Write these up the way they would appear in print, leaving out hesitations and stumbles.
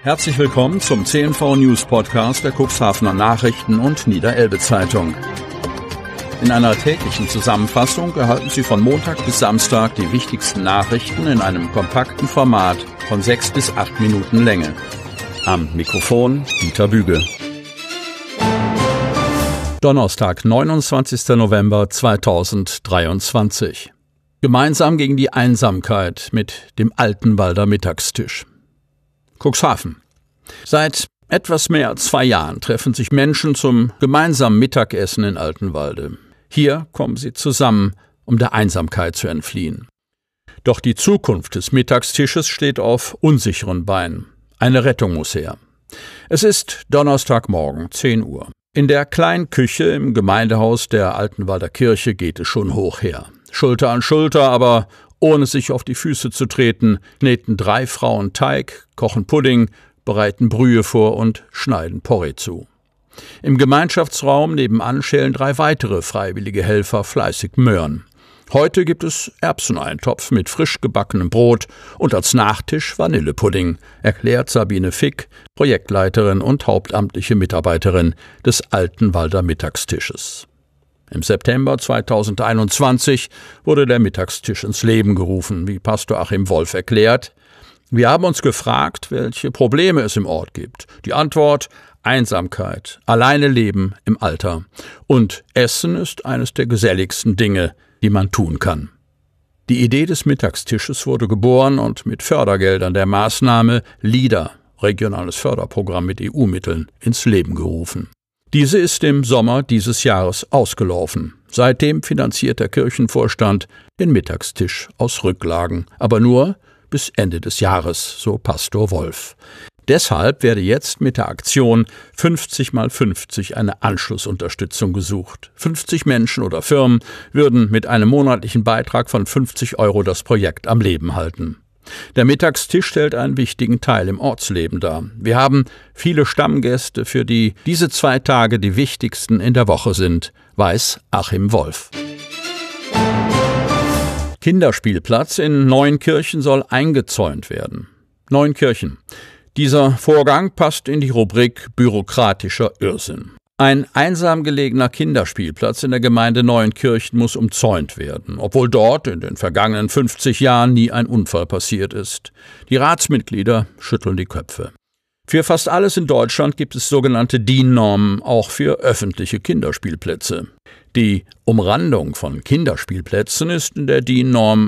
Herzlich willkommen zum CNV News Podcast der Cuxhavener Nachrichten und Niederelbe Zeitung. In einer täglichen Zusammenfassung erhalten Sie von Montag bis Samstag die wichtigsten Nachrichten in einem kompakten Format von 6 bis 8 Minuten Länge. Am Mikrofon Dieter Büge. Donnerstag, 29. November 2023. Gemeinsam gegen die Einsamkeit mit dem Altenwalder Mittagstisch. Cuxhaven. Seit etwas mehr als 2 Jahren treffen sich Menschen zum gemeinsamen Mittagessen in Altenwalde. Hier kommen sie zusammen, um der Einsamkeit zu entfliehen. Doch die Zukunft des Mittagstisches steht auf unsicheren Beinen. Eine Rettung muss her. Es ist Donnerstagmorgen, 10 Uhr. In der kleinen Küche im Gemeindehaus der Altenwalder Kirche geht es schon hoch her. Schulter an Schulter, aber ohne sich auf die Füße zu treten, kneten 3 Frauen Teig, kochen Pudding, bereiten Brühe vor und schneiden Porree zu. Im Gemeinschaftsraum nebenan schälen 3 weitere freiwillige Helfer fleißig Möhren. Heute gibt es Erbseneintopf mit frisch gebackenem Brot und als Nachtisch Vanillepudding, erklärt Sabine Fick, Projektleiterin und hauptamtliche Mitarbeiterin des Altenwalder Mittagstisches. Im September 2021 wurde der Mittagstisch ins Leben gerufen, wie Pastor Achim Wolf erklärt. Wir haben uns gefragt, welche Probleme es im Ort gibt. Die Antwort: Einsamkeit, alleine leben im Alter. Und Essen ist eines der geselligsten Dinge, die man tun kann. Die Idee des Mittagstisches wurde geboren und mit Fördergeldern der Maßnahme LEADER, regionales Förderprogramm mit EU-Mitteln, ins Leben gerufen. Diese ist im Sommer dieses Jahres ausgelaufen. Seitdem finanziert der Kirchenvorstand den Mittagstisch aus Rücklagen, aber nur bis Ende des Jahres, so Pastor Wolf. Deshalb werde jetzt mit der Aktion 50x50 eine Anschlussunterstützung gesucht. 50 Menschen oder Firmen würden mit einem monatlichen Beitrag von 50 € das Projekt am Leben halten. Der Mittagstisch stellt einen wichtigen Teil im Ortsleben dar. Wir haben viele Stammgäste, für die diese 2 Tage die wichtigsten in der Woche sind, weiß Achim Wolf. Kinderspielplatz in Neuenkirchen soll eingezäunt werden. Neuenkirchen. Dieser Vorgang passt in die Rubrik bürokratischer Irrsinn. Ein einsam gelegener Kinderspielplatz in der Gemeinde Neuenkirchen muss umzäunt werden, obwohl dort in den vergangenen 50 Jahren nie ein Unfall passiert ist. Die Ratsmitglieder schütteln die Köpfe. Für fast alles in Deutschland gibt es sogenannte DIN-Normen, auch für öffentliche Kinderspielplätze. Die Umrandung von Kinderspielplätzen ist in der DIN-Norm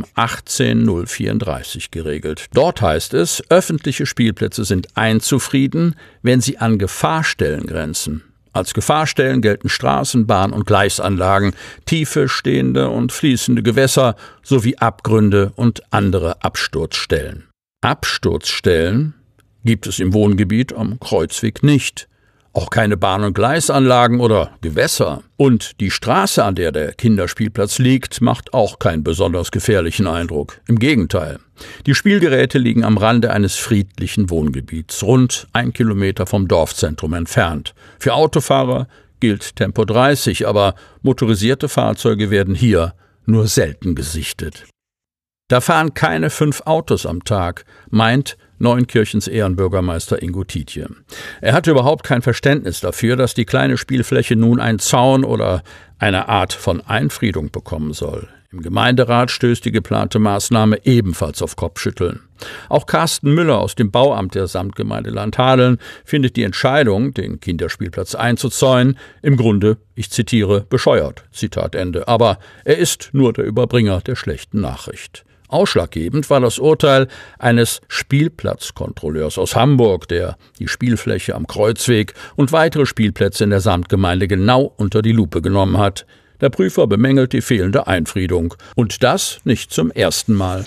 18034 geregelt. Dort heißt es, öffentliche Spielplätze sind einzufrieden, wenn sie an Gefahrstellen grenzen. Als Gefahrstellen gelten Straßen, Bahn- und Gleisanlagen, tiefe, stehende und fließende Gewässer sowie Abgründe und andere Absturzstellen. Absturzstellen gibt es im Wohngebiet am Kreuzweg nicht. Auch keine Bahn- und Gleisanlagen oder Gewässer. Und die Straße, an der der Kinderspielplatz liegt, macht auch keinen besonders gefährlichen Eindruck. Im Gegenteil. Die Spielgeräte liegen am Rande eines friedlichen Wohngebiets, rund 1 Kilometer vom Dorfzentrum entfernt. Für Autofahrer gilt Tempo 30, aber motorisierte Fahrzeuge werden hier nur selten gesichtet. Da fahren keine 5 Autos am Tag, meint Neuenkirchens Ehrenbürgermeister Ingo Tiedje. Er hatte überhaupt kein Verständnis dafür, dass die kleine Spielfläche nun einen Zaun oder eine Art von Einfriedung bekommen soll. Im Gemeinderat stößt die geplante Maßnahme ebenfalls auf Kopfschütteln. Auch Carsten Müller aus dem Bauamt der Samtgemeinde Landhadeln findet die Entscheidung, den Kinderspielplatz einzuzäunen, im Grunde, ich zitiere, bescheuert, Zitat Ende. Aber er ist nur der Überbringer der schlechten Nachricht. Ausschlaggebend war das Urteil eines Spielplatzkontrolleurs aus Hamburg, der die Spielfläche am Kreuzweg und weitere Spielplätze in der Samtgemeinde genau unter die Lupe genommen hat. Der Prüfer bemängelt die fehlende Einfriedung. Und das nicht zum ersten Mal.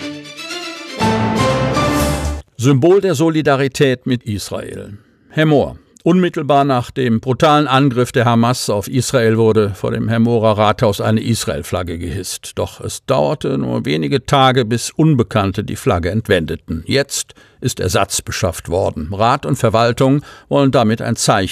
Symbol der Solidarität mit Israel. Hemmoor. Unmittelbar nach dem brutalen Angriff der Hamas auf Israel wurde vor dem Hemmoorer Rathaus eine Israel-Flagge gehisst. Doch es dauerte nur wenige Tage, bis Unbekannte die Flagge entwendeten. Jetzt ist Ersatz beschafft worden. Rat und Verwaltung wollen damit ein Zeichen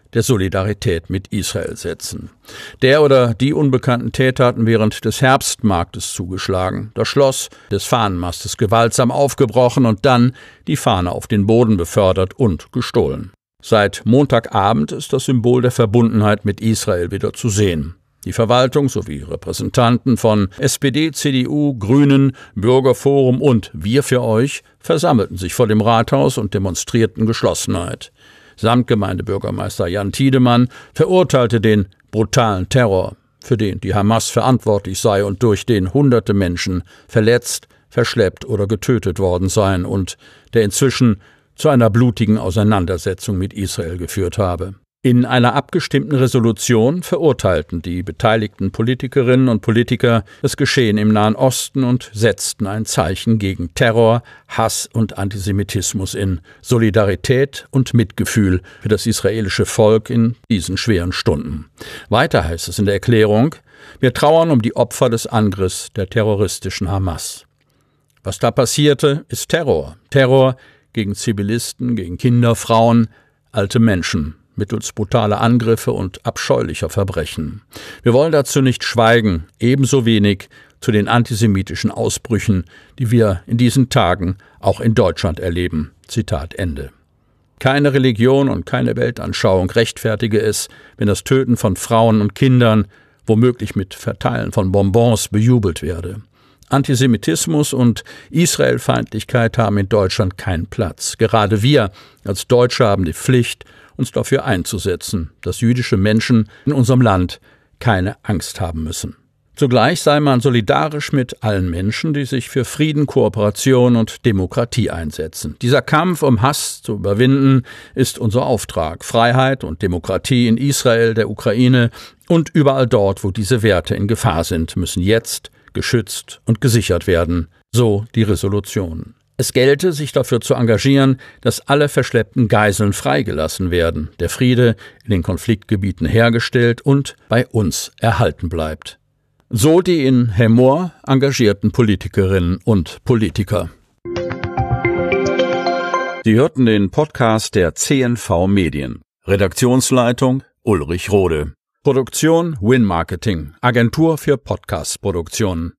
der Solidarität mit Israel setzen. Der oder die unbekannten Täter hatten während des Herbstmarktes zugeschlagen, das Schloss des Fahnenmastes gewaltsam aufgebrochen und dann die Fahne auf den Boden befördert und gestohlen. Seit Montagabend ist das Symbol der Verbundenheit mit Israel wieder zu sehen. Die Verwaltung sowie Repräsentanten von SPD, CDU, Grünen, Bürgerforum und Wir für euch versammelten sich vor dem Rathaus und demonstrierten Geschlossenheit. Samtgemeindebürgermeister Jan Tiedemann verurteilte den brutalen Terror, für den die Hamas verantwortlich sei und durch den Hunderte Menschen verletzt, verschleppt oder getötet worden seien und der inzwischen zu einer blutigen Auseinandersetzung mit Israel geführt habe. In einer abgestimmten Resolution verurteilten die beteiligten Politikerinnen und Politiker das Geschehen im Nahen Osten und setzten ein Zeichen gegen Terror, Hass und Antisemitismus in Solidarität und Mitgefühl für das israelische Volk in diesen schweren Stunden. Weiter heißt es in der Erklärung: Wir trauern um die Opfer des Angriffs der terroristischen Hamas. Was da passierte, ist Terror. Terror gegen Zivilisten, gegen Kinder, Frauen, alte Menschen, mittels brutaler Angriffe und abscheulicher Verbrechen. Wir wollen dazu nicht schweigen, ebenso wenig zu den antisemitischen Ausbrüchen, die wir in diesen Tagen auch in Deutschland erleben. Zitat Ende. Keine Religion und keine Weltanschauung rechtfertige es, wenn das Töten von Frauen und Kindern, womöglich mit Verteilen von Bonbons, bejubelt werde. Antisemitismus und Israelfeindlichkeit haben in Deutschland keinen Platz. Gerade wir als Deutsche haben die Pflicht, uns dafür einzusetzen, dass jüdische Menschen in unserem Land keine Angst haben müssen. Zugleich sei man solidarisch mit allen Menschen, die sich für Frieden, Kooperation und Demokratie einsetzen. Dieser Kampf, um Hass zu überwinden, ist unser Auftrag. Freiheit und Demokratie in Israel, der Ukraine und überall dort, wo diese Werte in Gefahr sind, müssen jetzt geschützt und gesichert werden, so die Resolution. Es gelte, sich dafür zu engagieren, dass alle verschleppten Geiseln freigelassen werden, der Friede in den Konfliktgebieten hergestellt und bei uns erhalten bleibt. So die in Hemmoor engagierten Politikerinnen und Politiker. Sie hörten den Podcast der CNV Medien. Redaktionsleitung Ulrich Rode. Produktion Win Marketing, Agentur für Podcast-Produktionen.